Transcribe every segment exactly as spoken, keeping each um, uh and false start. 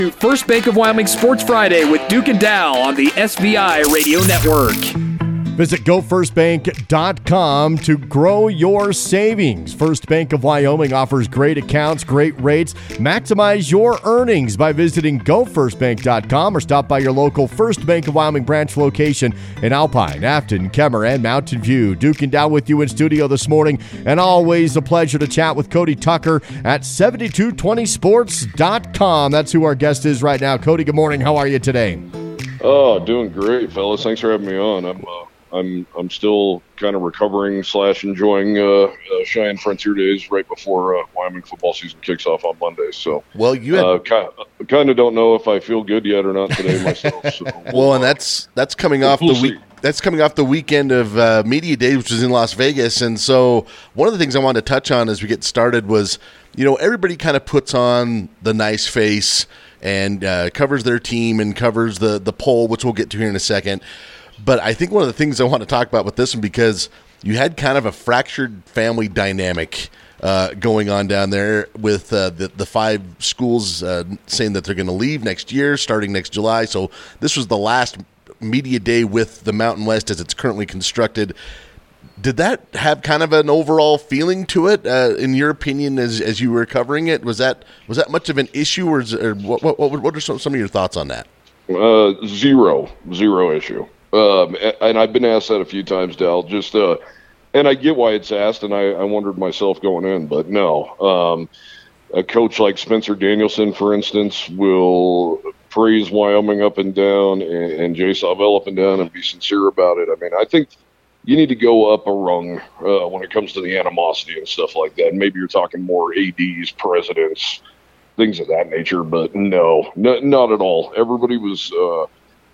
First Bank of Wyoming Sports Friday with Duke and Dal on the S V I Radio Network. Visit go first bank dot com to grow your savings. First Bank of Wyoming offers great accounts, great rates. Maximize your earnings by visiting go first bank dot com or stop by your local First Bank of Wyoming branch location in Alpine, Afton, Kemmer, and Mountain View. Duke and Dow with you in studio this morning, and always a pleasure to chat with Cody Tucker at seventy-two twenty sports dot com. That's who our guest is right now. Cody, good morning. How are you today? Oh, doing great, fellas. Thanks for having me on. I'm uh, I'm I'm still kind of recovering slash enjoying uh, uh, Cheyenne Frontier Days right before uh, Wyoming football season kicks off on Monday. So, well, you had, uh, kind, of, kind of don't know if I feel good yet or not today myself. So, well, and that's that's coming off we'll the week. That's coming off the weekend of uh, Media Day, which was in Las Vegas. And so one of the things I wanted to touch on as we get started was, you know, everybody kind of puts on the nice face and uh, covers their team and covers the the poll, which we'll get to here in a second. But I think one of the things I want to talk about with this one, because you had kind of a fractured family dynamic uh, going on down there with uh, the, the five schools uh, saying that they're going to leave next year, starting next July. So this was the last media day with the Mountain West as it's currently constructed. Did that have kind of an overall feeling to it, uh, in your opinion, as as you were covering it? Was that was that much of an issue, or, is, or what, what what are some, some of your thoughts on that? Uh, zero, zero issue. Um, and I've been asked that a few times, Dal. Just, uh, and I get why it's asked, and I, I wondered myself going in, but no. Um, a coach like Spencer Danielson, for instance, will praise Wyoming up and down, and, and Jay Savell up and down, and be sincere about it. I mean, I think you need to go up a rung uh, when it comes to the animosity and stuff like that. Maybe you're talking more A Ds, presidents, things of that nature, but no, no not at all. Everybody was. Uh,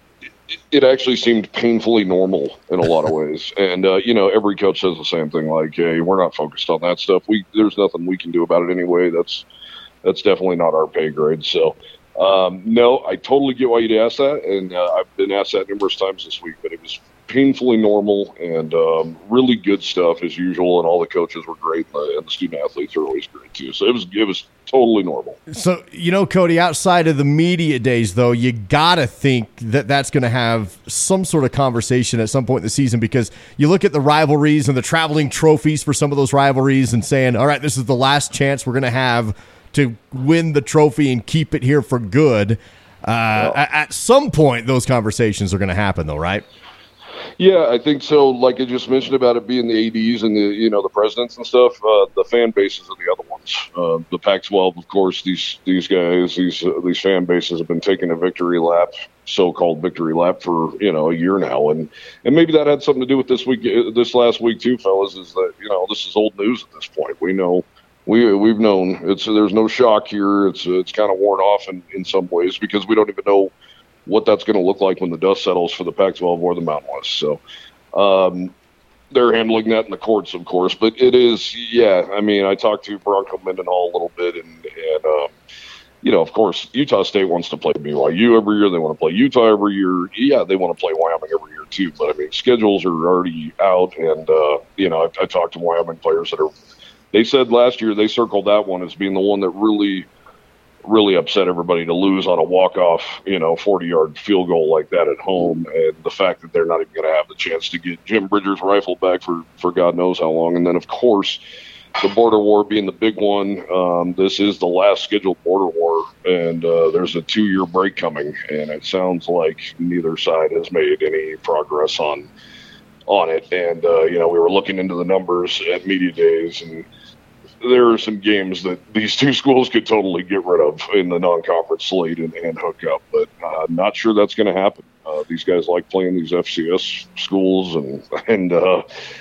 It actually seemed painfully normal in a lot of ways. And, uh, you know, every coach says the same thing, like, hey, we're not focused on that stuff. We There's nothing we can do about it anyway. That's that's definitely not our pay grade. So, um, no, I totally get why you'd ask that. And uh, I've been asked that numerous times this week. But it was painfully normal and um, really good stuff as usual. And all the coaches were great. And the, and the student athletes are always great, too. So it was it was totally normal. So, you know, Cody, outside of the media days, though, you got to think that that's going to have some sort of conversation at some point in the season, because you look at the rivalries and the traveling trophies for some of those rivalries and saying, all right, this is the last chance we're going to have to win the trophy and keep it here for good. Uh, well, at some point, those conversations are going to happen, though, right? Yeah, I think so. Like I just mentioned about it being the A Ds and the, you know, the presidents and stuff, uh, the fan bases are the other ones. Uh, the Pac twelve, of course, these these guys, these uh, these fan bases have been taking a victory lap, so-called victory lap, for, you know, a year now, and and maybe that had something to do with this week, this last week too, fellas. Is that, you know, this is old news at this point. We know. We we've known it's there's no shock here. It's it's kind of worn off in, in some ways, because we don't even know what that's going to look like when the dust settles for the Pac twelve or the Mountain West. So um, they're handling that in the courts, of course. But it is, yeah, I mean, I talked to Bronco Mendenhall a little bit, and, and um, you know, of course, Utah State wants to play B Y U every year. They want to play Utah every year. Yeah, they want to play Wyoming every year too. But, I mean, schedules are already out, and, uh, you know, I, I talked to Wyoming players that are – they said last year they circled that one as being the one that really – really upset everybody to lose on a walk-off, you know, forty-yard field goal like that at home, and the fact that they're not even going to have the chance to get Jim Bridger's rifle back for, for God knows how long. And then, of course, the border war being the big one. Um, this is the last scheduled border war, and uh, there's a two-year break coming, and it sounds like neither side has made any progress on on it. And, uh, you know, we were looking into the numbers at media days, and there are some games that these two schools could totally get rid of in the non-conference slate and, and hook up, but uh, not sure that's going to happen. Uh, these guys like playing these F C S schools, and and uh,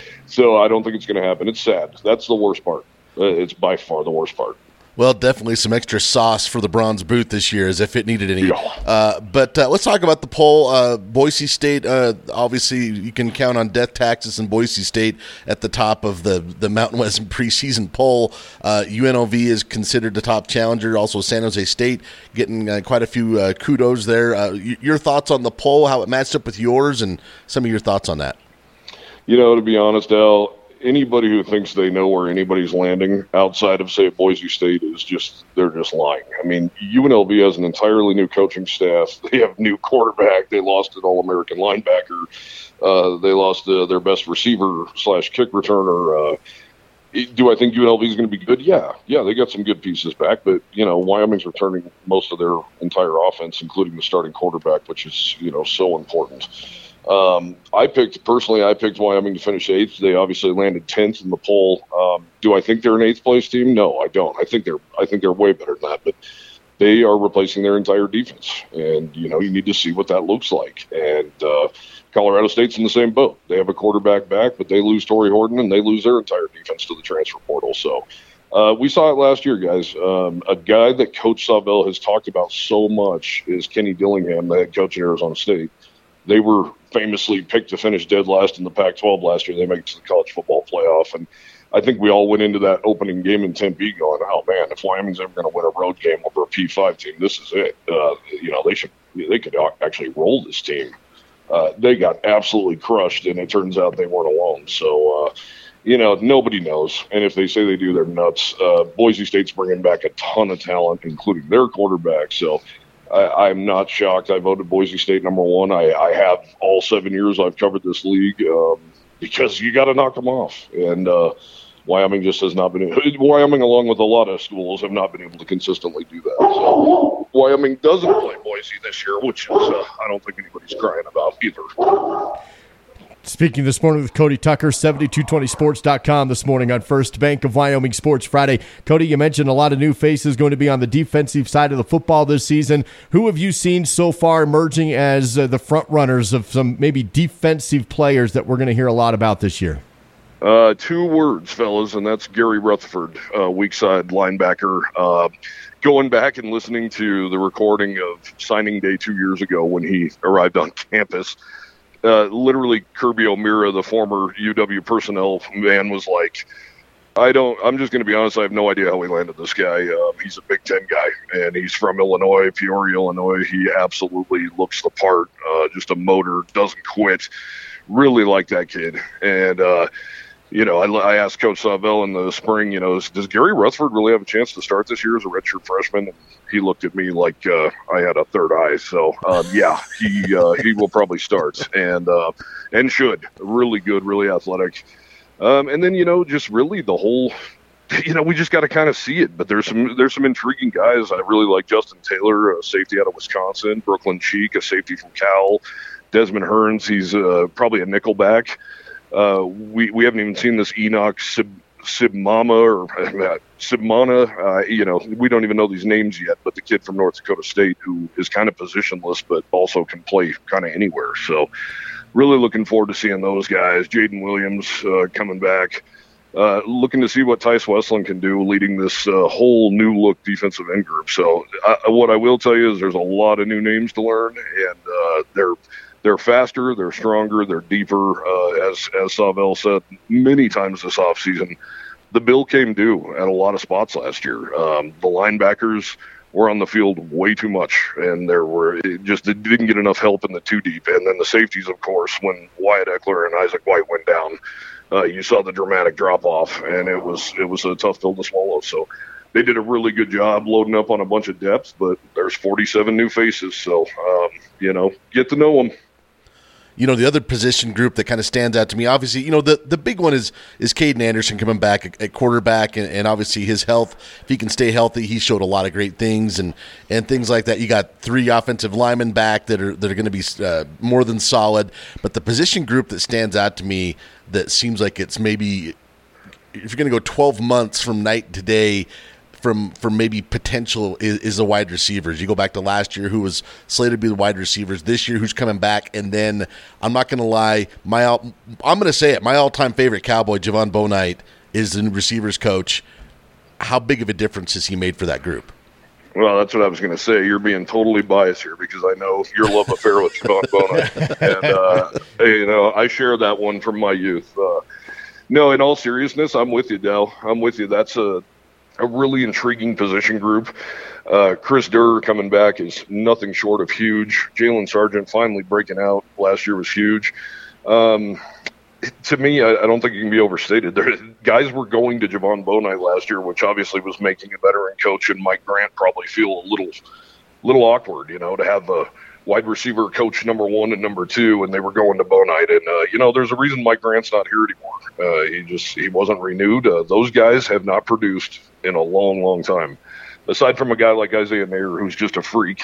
so I don't think it's going to happen. It's sad. That's the worst part. Uh, it's by far the worst part. Well, definitely some extra sauce for the bronze boot this year, as if it needed any. Yeah. Uh, but uh, let's talk about the poll. Uh, Boise State, uh, obviously, you can count on death taxes in Boise State at the top of the, the Mountain West preseason poll. Uh, U N L V is considered the top challenger. Also, San Jose State getting uh, quite a few uh, kudos there. Uh, y- your thoughts on the poll, how it matched up with yours, and some of your thoughts on that? You know, to be honest, Al, anybody who thinks they know where anybody's landing outside of, say, Boise State is just, they're just lying. I mean, U N L V has an entirely new coaching staff. They have new quarterback. They lost an All-American linebacker. Uh, they lost uh, their best receiver slash kick returner. Uh, do I think U N L V is going to be good? Yeah. Yeah, they got some good pieces back, but, you know, Wyoming's returning most of their entire offense, including the starting quarterback, which is, you know, so important. Um, I picked, personally, I picked Wyoming to finish eighth. They obviously landed tenth in the poll. Um, do I think they're an eighth place team? No, I don't. I think they're, I think they're way better than that, but they are replacing their entire defense. And, you know, you need to see what that looks like. And, uh, Colorado State's in the same boat. They have a quarterback back, but they lose Torrey Horton and they lose their entire defense to the transfer portal. So, uh, we saw it last year, guys. Um, a guy that Coach Savell has talked about so much is Kenny Dillingham, the head coach at Arizona State. They were famously picked to finish dead last in the Pac twelve last year. They make it to the college football playoff. And I think we all went into that opening game in Tempe going, oh, man, if Wyoming's ever going to win a road game over a P five team, this is it. Uh, you know, they should, they could actually roll this team. Uh, they got absolutely crushed, and it turns out they weren't alone. So, uh, you know, nobody knows. And if they say they do, they're nuts. Uh, Boise State's bringing back a ton of talent, including their quarterback. So, I, I'm not shocked. I voted Boise State number one. I, I have all seven years I've covered this league um, because you got to knock them off. And uh, Wyoming just has not been – Wyoming, along with a lot of schools, have not been able to consistently do that. So Wyoming doesn't play Boise this year, which is uh, I don't think anybody's crying about either. Speaking this morning with Cody Tucker, seventy-two twenty sports dot com this morning on First Bank of Wyoming Sports Friday. Cody, you mentioned a lot of new faces going to be on the defensive side of the football this season. Who have you seen so far emerging as uh, the front runners of some maybe defensive players that we're going to hear a lot about this year? Uh, two words, fellas, and that's Gary Rutherford, uh, weak side linebacker. Uh, going back and listening to the recording of signing day two years ago when he arrived on campus, Uh, literally, Kirby O'Meara, the former U W personnel man, was like, I don't, I'm just going to be honest, I have no idea how we landed this guy. Uh, he's a Big Ten guy, and he's from Illinois, Peoria, Illinois. He absolutely looks the part, uh, just a motor, doesn't quit. Really like that kid. And, uh, you know, I, I asked Coach Savell in the spring, you know, does Gary Rutherford really have a chance to start this year as a redshirt freshman? And he looked at me like uh, I had a third eye. So, um, yeah, he uh, he will probably start and uh, and should. Really good, really athletic. Um, and then, you know, just really the whole, you know, we just got to kind of see it. But there's some there's some intriguing guys. I really like Justin Taylor, a safety out of Wisconsin, Brooklyn Cheek, a safety from Cal, Desmond Hearns, he's uh, probably a nickelback. Uh, we, we haven't even seen this Enoch Sib, Sibmama or uh, Sibmana. Uh, you know, we don't even know these names yet, but the kid from North Dakota State who is kind of positionless but also can play kind of anywhere. So really looking forward to seeing those guys. Jaden Williams uh, coming back. Uh, looking to see what Tice Westland can do leading this uh, whole new look defensive end group. So uh, what I will tell you is there's a lot of new names to learn, and uh, they're They're faster, they're stronger, they're deeper. Uh, as as Savell said many times this offseason, the bill came due at a lot of spots last year. Um, the linebackers were on the field way too much, and there were it just it didn't get enough help in the two deep. And then the safeties, of course, when Wyatt Eckler and Isaac White went down, uh, you saw the dramatic drop off, and it was it was a tough pill to swallow. So they did a really good job loading up on a bunch of depth, but there's forty-seven new faces, so um, you know, get to know them. You know, the other position group that kind of stands out to me, obviously, you know, the, the big one is is Caden Anderson coming back at, at quarterback, and, and obviously his health, if he can stay healthy, he showed a lot of great things and, and things like that. You got three offensive linemen back that are that are going to be uh, more than solid. But the position group that stands out to me that seems like it's maybe, if you're going to go twelve months from night to day, from from maybe potential is, is the wide receivers. You go back to last year, who was slated to be the wide receivers. This year, who's coming back, and then I'm not going to lie, my all, I'm going to say it. My all-time favorite Cowboy, Javon Bonite, is the receivers coach. How big of a difference has he made for that group? Well, that's what I was going to say. You're being totally biased here because I know your love affair with Javon Bonite, and uh, you know I share that one from my youth. Uh, no, in all seriousness, I'm with you, Dell. I'm with you. That's a a really intriguing position group. Uh, Chris Durr coming back is nothing short of huge. Jalen Sargent finally breaking out last year was huge. Um, to me, I, I don't think it can be overstated. There, guys were going to Javon Bonite last year, which obviously was making a veteran coach and Mike Grant probably feel a little, little awkward, you know, to have a wide receiver coach number one and number two, and they were going to Bonite. And, uh, you know, there's a reason Mike Grant's not here anymore. Uh, he just, he wasn't renewed. Uh, those guys have not produced in a long, long time. Aside from a guy like Isaiah Nayer, who's just a freak,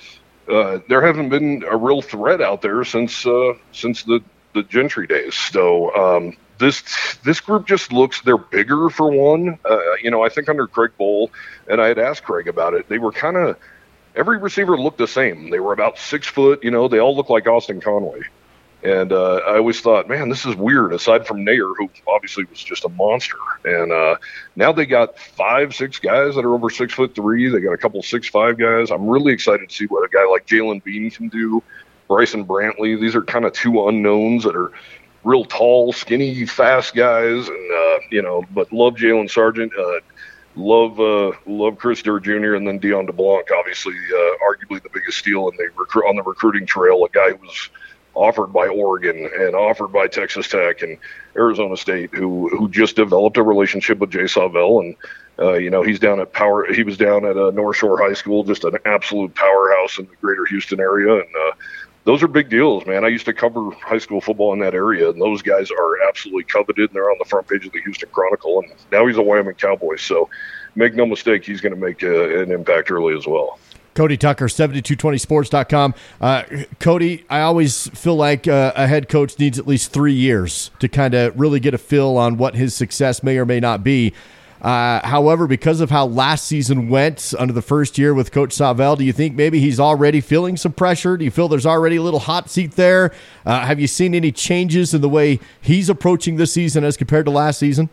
uh, there haven't been a real threat out there since, uh, since the, the Gentry days. So, um, this, this group just looks, they're bigger for one. Uh, you know, I think under Craig Bohl, and I had asked Craig about it, they were kind of, every receiver looked the same. They were about six foot, you know, they all looked like Austin Conway. And uh, I always thought, man, this is weird, aside from Nayer, who obviously was just a monster. And uh, now they got five, six guys that are over six foot three. They got a couple six five guys. I'm really excited to see what a guy like Jalen Bean can do. Bryson Brantley, these are kind of two unknowns that are real tall, skinny, fast guys. And, uh, you know, but love Jalen Sargent. Uh, Love uh, love Chris Durr Junior and then Dion DeBlanc, obviously, uh, arguably the biggest steal in the recru- on the recruiting trail, a guy who was offered by Oregon and offered by Texas Tech and Arizona State, who who just developed a relationship with Jay Savell. And, uh, you know, he's down at Power. He was down at uh, North Shore High School, just an absolute powerhouse in the greater Houston area. And uh, those are big deals, man. I used to cover high school football in that area, and those guys are absolutely coveted, and they're on the front page of the Houston Chronicle, and now he's a Wyoming Cowboy. So make no mistake, he's going to make uh, an impact early as well. Cody Tucker, seventy-two twenty sports dot com. Uh, Cody, I always feel like uh, a head coach needs at least three years to kind of really get a feel on what his success may or may not be. Uh, however, because of how last season went under the first year with Coach Savell, do you think maybe he's already feeling some pressure? Do you feel there's already a little hot seat there? Uh, have you seen any changes in the way he's approaching this season as compared to last season?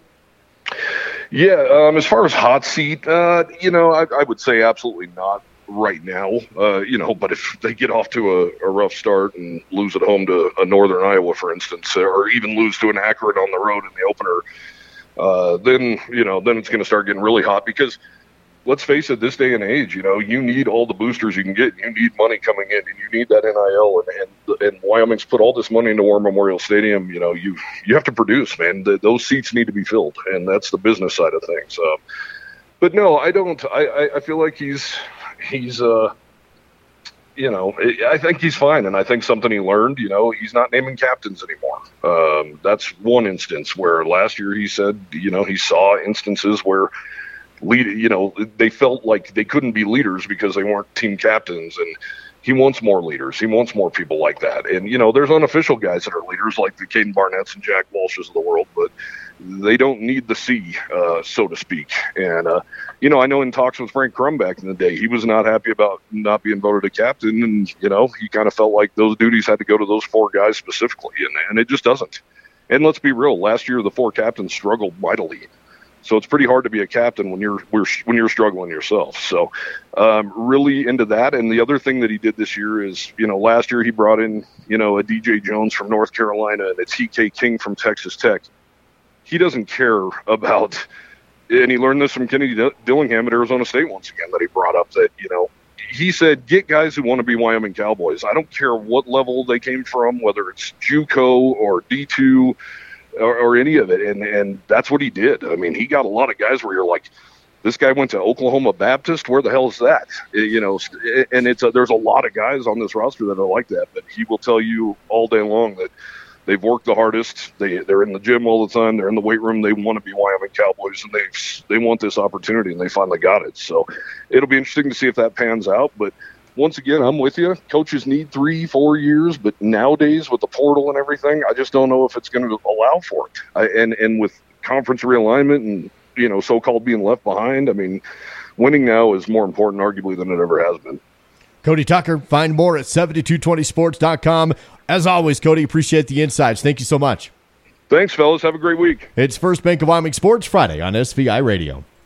Yeah, um, as far as hot seat, uh, you know, I, I would say absolutely not right now. Uh, you know, but if they get off to a, a rough start and lose at home to a Northern Iowa, for instance, or even lose to an Akron on the road in the opener, Uh, then, you know, then it's going to start getting really hot because let's face it, this day and age, you know, you need all the boosters you can get. You need money coming in and you need that N I L and, and, and Wyoming's put all this money into War Memorial Stadium. You know, you, you have to produce, man. The, those seats need to be filled, and that's the business side of things. Um, but no, I don't, I, I, I feel like he's, he's, uh, you know, I think he's fine, and I think something he learned, you know, he's not naming captains anymore. Um, that's one instance where last year he said, you know, he saw instances where, lead, you know, they felt like they couldn't be leaders because they weren't team captains, and he wants more leaders. He wants more people like that. And, you know, there's unofficial guys that are leaders like the Caden Barnetts and Jack Walshes of the world, but they don't need the C, uh, so to speak. And, uh, you know, I know in talks with Frank Crum back in the day, he was not happy about not being voted a captain. And, you know, he kind of felt like those duties had to go to those four guys specifically. And, and it just doesn't. And let's be real. Last year, the four captains struggled mightily. So it's pretty hard to be a captain when you're when you're struggling yourself. So um, really into that. And the other thing that he did this year is, you know, last year he brought in, you know, a D J Jones from North Carolina and a T K King from Texas Tech. He doesn't care about, and he learned this from Kennedy Dillingham at Arizona State once again, that he brought up that, you know, he said, get guys who want to be Wyoming Cowboys. I don't care what level they came from, whether it's JUCO or D two or, or any of it. And, and that's what he did. I mean, he got a lot of guys where you're like, this guy went to Oklahoma Baptist. Where the hell is that? You know, and it's a, there's a lot of guys on this roster that are like that, but he will tell you all day long that they've worked the hardest. They, they're in the gym all the time. They're in the weight room. They want to be Wyoming Cowboys, and they they want this opportunity, and they finally got it. So it'll be interesting to see if that pans out. But once again, I'm with you. Coaches need three, four years, but nowadays with the portal and everything, I just don't know if it's going to allow for it. I, and, and with conference realignment and, you know, so-called being left behind, I mean, winning now is more important, arguably, than it ever has been. Cody Tucker, find more at seventy-two twenty sports dot com. As always, Cody, appreciate the insights. Thank you so much. Thanks, fellas. Have a great week. It's First Bank of Wyoming Sports Friday on S V I Radio.